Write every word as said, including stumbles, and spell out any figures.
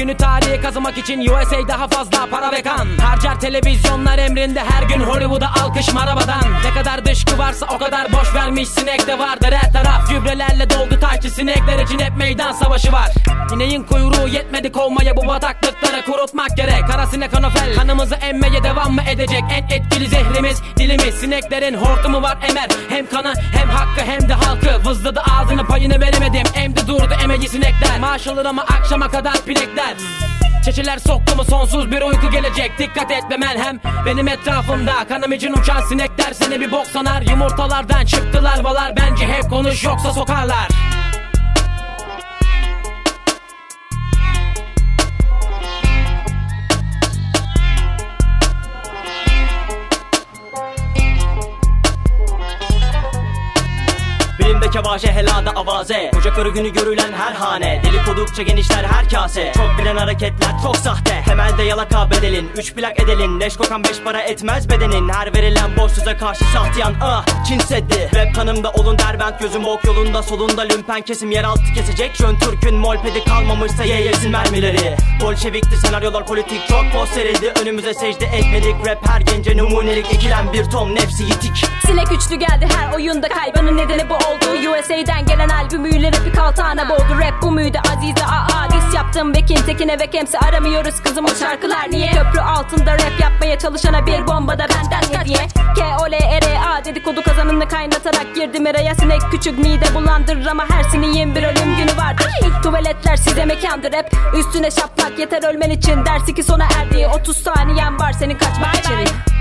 Ünlü tarihi kazımak için U S A daha fazla para ve kan harcar televizyonlar emrinde, her gün Hollywood'a alkış marabadan. Ne kadar dışkı varsa o kadar boş vermiş sinek de vardır her taraf. Gübrelerle doldu taşçı sinekler için hep meydan savaşı var. İneğin kuyruğu yetmedi kovmaya, bu bataklıkları kurutmak gerek. Kara sinek anofel kanımızı emmeye devam mı edecek? En etkili zehrimiz dilimiz. Sineklerin hortumu var emer, hem kanı hem hakkı hem de halkı. Vızladı ağzını payını veremedim, emdi durdu emeği sinekler. Maaş alır ama akşama kadar pilekler. Çeçeler soktu mu sonsuz bir uyku gelecek. Dikkat et be melhem benim etrafımda. Kanım için uçan sinekler seni bir bok sanar. Yumurtalardan çıktılar balar, bence hep konuş yoksa sokarlar. Bilimde kevaşe helada avaze, koca karı günü görülen her hane. Dedikodukça genişler her kase, çok bilen hareketler çok sahte. Temelde yalaka bedelin, üç plak edelin. Leş kokan beş para etmez bedenin. Her verilen boş söze karşı sahtiyan ah Çin Seddi. Rap kanımda olun derbent, gözüm bok yolunda. Solunda lümpen kesim yeraltı kesecek. Jön Türk'ün molpedi kalmamışsa ye yesin mermileri. Bolşevikti senaryolar politik, çok poz serildi. Önümüze secde etmedik, rap her gence numunelik. Ekilen bir ton nefsi yitik. Sinek üçlü geldi her oyunda, kaybının nedeni bu oldu. U S A'den gelen albümüyle rapi kaltağına boğdu. Rap bu muydu Azize aa diss yaptım Bekin Tekin'e ve Kems'e aramıyoruz kızım o şarkılar niye? Köprü altında rap yapmaya çalışana bir bomba da benden hediye. K O L R A dedikodu kazanını kaynatarak girdim araya. Sinek küçük mide bulandırır ama her sineğin bir ölüm günü vardır. Tuvaletler size mekandır hep üstüne şaplak yeter ölmen için. Dersi ki sona erdi, otuz saniyen var senin kaçmak için.